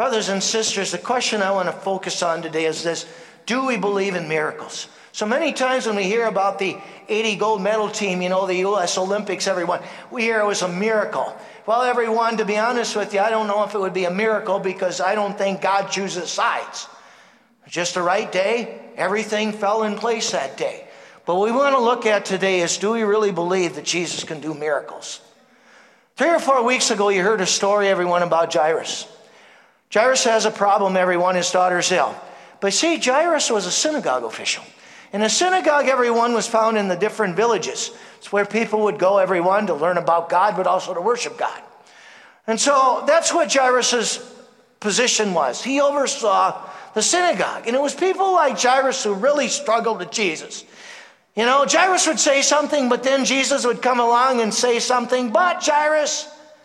Brothers and sisters, the question I want to focus on today is this: do we believe in miracles? So many times when we hear about the 80 gold medal team, the U.S. Olympics, everyone, we hear it was a miracle. Well, everyone, to be honest with you, I don't know if it would be a miracle, because I don't think God chooses sides. Just the right day, everything fell in place that day. But what we want to look at today is, do we really believe that Jesus can do miracles? 3 or 4 weeks ago, you heard a story, everyone, about Jairus. Jairus has a problem, everyone. His daughter's ill. But see, Jairus was a synagogue official. And a synagogue, everyone, was found in the different villages. It's where people would go, everyone, to learn about God, but also to worship God. And so that's what Jairus' position was. He oversaw the synagogue. And it was people like Jairus who really struggled with Jesus. Jairus would say something, but then Jesus would come along and say something. But Jairus,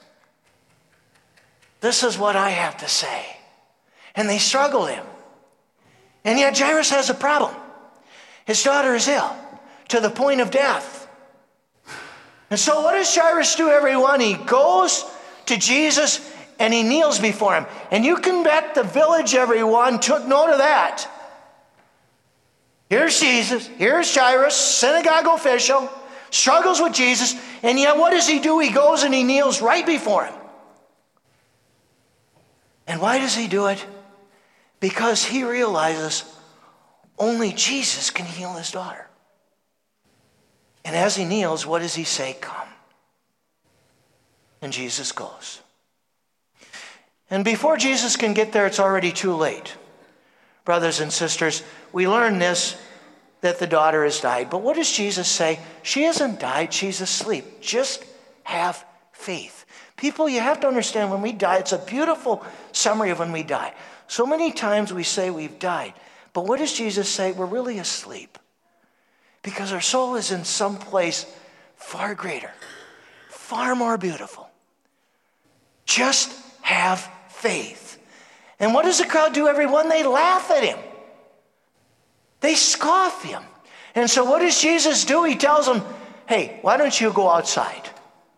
this is what I have to say. And they struggled him. And yet Jairus has a problem. His daughter is ill to the point of death. And so what does Jairus do, everyone? He goes to Jesus and he kneels before him. And you can bet the village, everyone, took note of that. Here's Jesus. Here's Jairus, synagogue official, struggles with Jesus. And yet what does he do? He goes and he kneels right before him. And why does he do it? Because he realizes only Jesus can heal his daughter. And as he kneels, what does he say? Come. And Jesus goes. And before Jesus can get there, it's already too late. Brothers and sisters, we learn this, that the daughter has died. But what does Jesus say? She hasn't died, she's asleep. Just have faith. People, you have to understand, when we die, it's a beautiful summary of when we die. So many times we say we've died. But what does Jesus say? We're really asleep. Because our soul is in some place far greater, far more beautiful. Just have faith. And what does the crowd do, everyone? They laugh at him. They scoff him. And so what does Jesus do? He tells them, hey, why don't you go outside?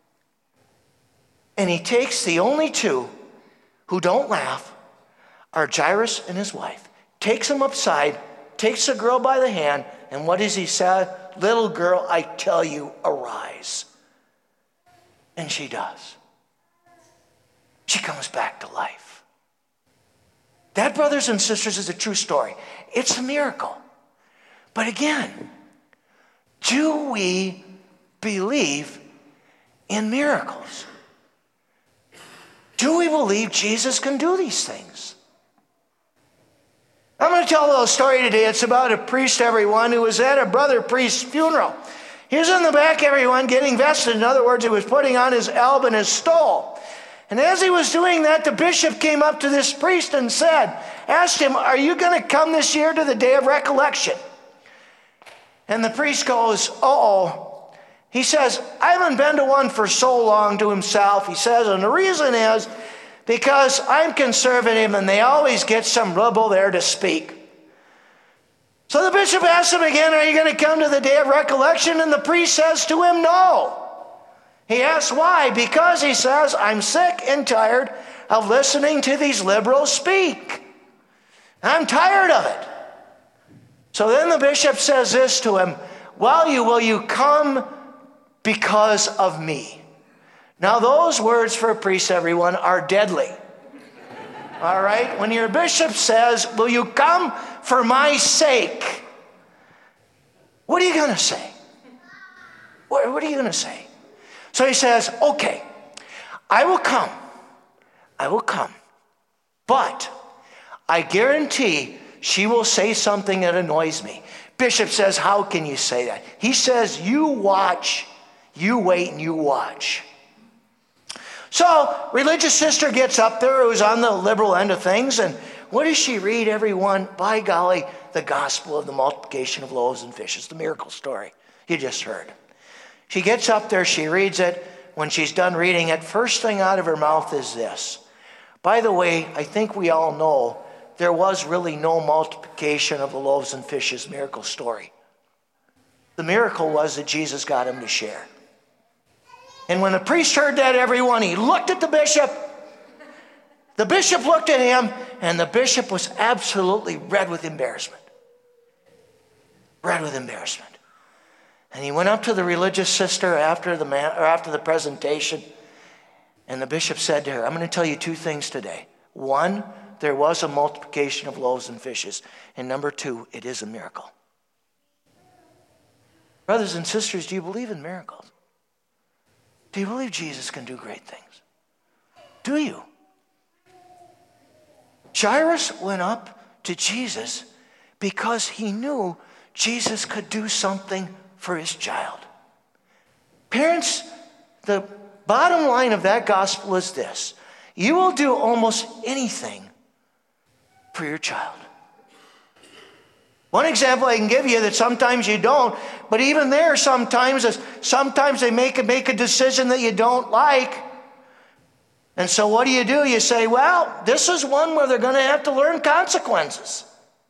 And he takes the only two who don't laugh, are Jairus and his wife, takes them upside, takes the girl by the hand, and what does he say? Little girl, I tell you, arise. And she does. She comes back to life. That, brothers and sisters, is a true story. It's a miracle. But again, do we believe in miracles? Do we believe Jesus can do these things? I'm going to tell a little story today. It's about a priest, everyone, who was at a brother priest's funeral. He was in the back, everyone, getting vested. In other words, he was putting on his alb and his stole. And as he was doing that, the bishop came up to this priest and asked him, are you going to come this year to the day of recollection? And the priest goes, uh-oh. He says, I haven't been to one for so long, to himself. He says, and the reason is because I'm conservative and they always get some rebel there to speak. So the bishop asks him again, are you going to come to the day of recollection? And the priest says to him, no. He asks why? Because he says, I'm sick and tired of listening to these liberals speak. I'm tired of it. So then the bishop says this to him, will you come because of me? Now those words for a priest, everyone, are deadly. All right? When your bishop says, will you come for my sake? What are you going to say? What are you going to say? So he says, okay, I will come. But I guarantee she will say something that annoys me. Bishop says, how can you say that? He says, you watch, you wait, and you watch. So, religious sister gets up there who's on the liberal end of things, and what does she read, everyone? By golly, the gospel of the multiplication of loaves and fishes, the miracle story you just heard. She gets up there, she reads it. When she's done reading it, first thing out of her mouth is this. By the way, I think we all know there was really no multiplication of the loaves and fishes miracle story. The miracle was that Jesus got him to share. And when the priest heard that, everyone, he looked at the bishop. The bishop looked at him, and the bishop was absolutely red with embarrassment. Red with embarrassment. And he went up to the religious sister after the presentation, and the bishop said to her, I'm going to tell you two things today. One, there was a multiplication of loaves and fishes. And number two, it is a miracle. Brothers and sisters, do you believe in miracles? Do you believe Jesus can do great things? Do you? Jairus went up to Jesus because he knew Jesus could do something for his child. Parents, the bottom line of that gospel is this. You will do almost anything for your child. One example I can give you that sometimes you don't, but even there sometimes they make a decision that you don't like. And so what do? You say, well, this is one where they're going to have to learn consequences.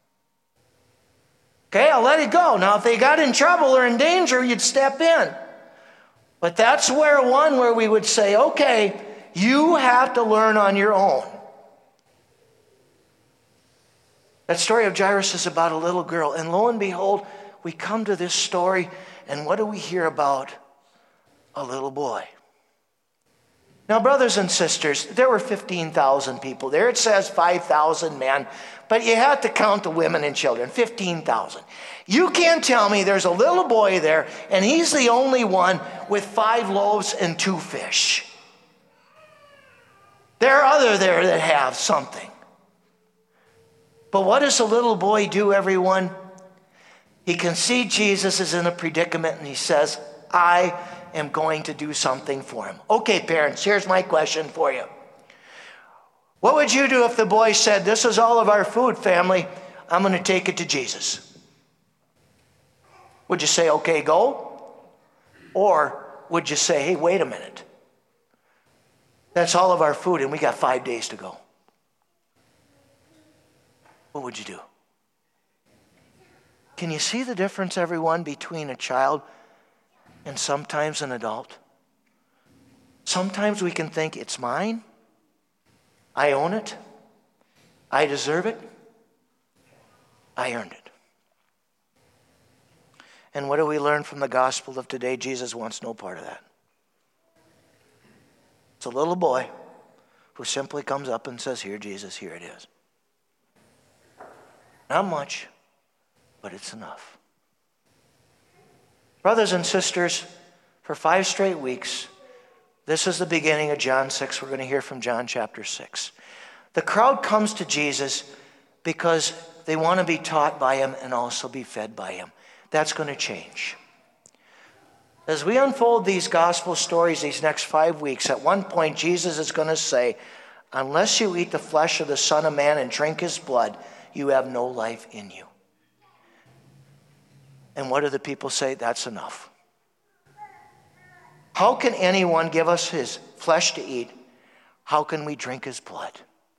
Okay, I'll let it go. Now, if they got in trouble or in danger, you'd step in. But that's one where we would say, okay, you have to learn on your own. That story of Jairus is about a little girl. And lo and behold, we come to this story, and what do we hear about? A little boy. Now, brothers and sisters, there were 15,000 people there. It says 5,000 men, but you have to count the women and children, 15,000. You can't tell me there's a little boy there, and he's the only one with 5 loaves and 2 fish. There are others there that have something. But what does the little boy do, everyone? He can see Jesus is in a predicament, and he says, I am going to do something for him. Okay, parents, here's my question for you. What would you do if the boy said, this is all of our food, family, I'm going to take it to Jesus? Would you say, okay, go? Or would you say, hey, wait a minute. That's all of our food, and we got 5 days to go. What would you do? Can you see the difference, everyone, between a child and sometimes an adult? Sometimes we can think, it's mine. I own it. I deserve it. I earned it. And what do we learn from the gospel of today? Jesus wants no part of that. It's a little boy who simply comes up and says, here, Jesus, here it is. Not much, but it's enough. Brothers and sisters, for 5 straight weeks, this is the beginning of John 6. We're going to hear from John chapter 6. The crowd comes to Jesus because they want to be taught by him and also be fed by him. That's going to change. As we unfold these gospel stories these next 5 weeks, at one point Jesus is going to say, unless you eat the flesh of the Son of Man and drink his blood, you have no life in you. And what do the people say? That's enough. How can anyone give us his flesh to eat? How can we drink his blood?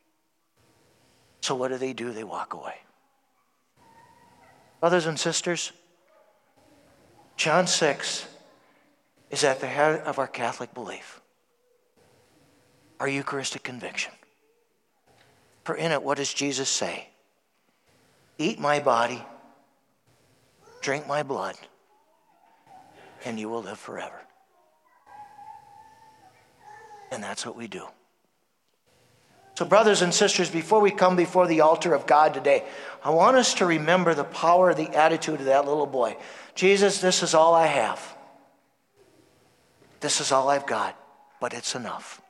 So what do? They walk away. Brothers and sisters, John 6 is at the heart of our Catholic belief, our Eucharistic conviction. For in it, what does Jesus say? Eat my body, drink my blood, and you will live forever. And that's what we do. So brothers and sisters, before we come before the altar of God today, I want us to remember the power, the attitude of that little boy. Jesus, this is all I have. This is all I've got, but it's enough.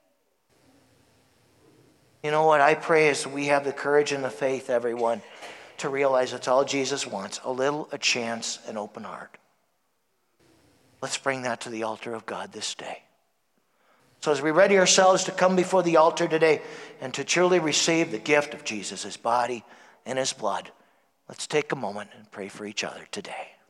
You know what I pray is we have the courage and the faith, everyone, to realize it's all Jesus wants, a chance, an open heart. Let's bring that to the altar of God this day. So as we ready ourselves to come before the altar today and to truly receive the gift of Jesus, his body and his blood, let's take a moment and pray for each other today.